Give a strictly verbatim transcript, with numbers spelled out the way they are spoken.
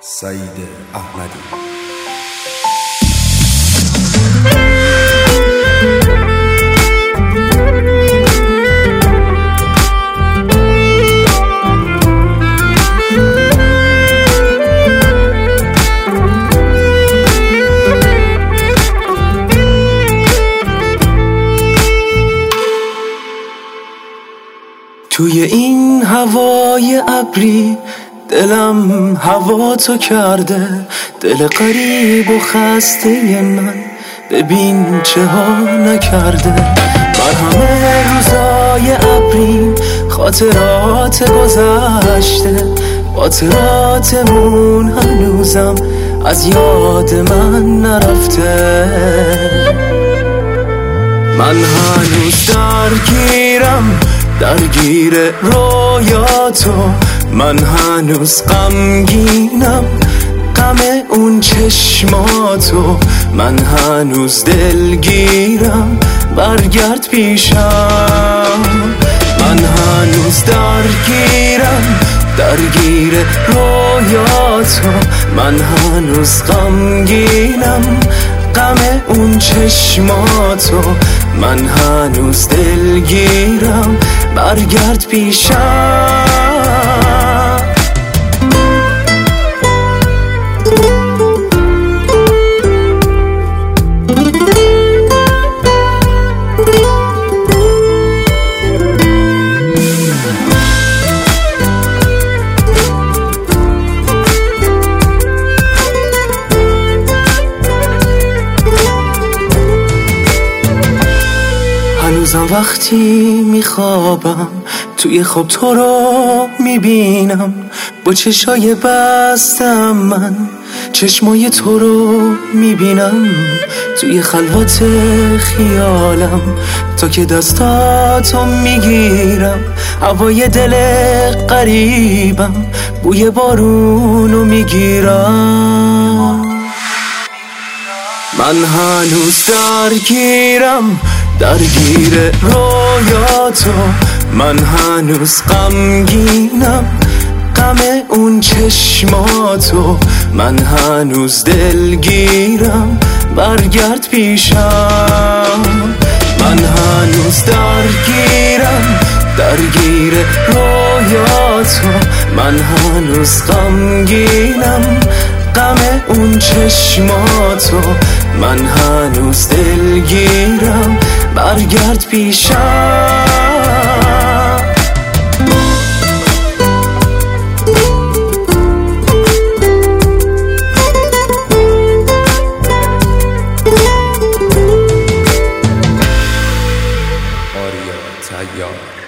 سعید احمدی. توی این هوای ابری دلم هوا تو کرده، دل غریب و خسته من ببین چه ها نکرده. بر همه روزای ابری خاطرات گذشته، خاطراتمون هنوزم از یاد من نرفته. من هنوز درگیرم درگیر رویاتو، من هنوز غمگینم غم اون چشماتو، من هنوز دلگیرم برگرد پیشم. من هنوز درگیرم درگیر رویاتو، من هنوز غمگینم غم اون چشماتو، من هنوز دلگیرم برگرد پیشم. هنوزم وقتی میخوابم توی خواب تو رو میبینم، با چشای بستم من چشمای تو رو میبینم. توی خلوت خیالم تا که دستاتو میگیرم، هوای دل غریبم بوی بارونو میگیرم. من هنوز درگیرم درگیر رویاتو، من هنوز غمگینم غم اون چشماتو، من هنوز دلگیرم برگرد پیشم. من هنوز درگیرم درگیر رویاتو، من هنوز غمگینم غم اون چشماتو، من هنوز دلگیرم برگرد پیشم. آریا تیار.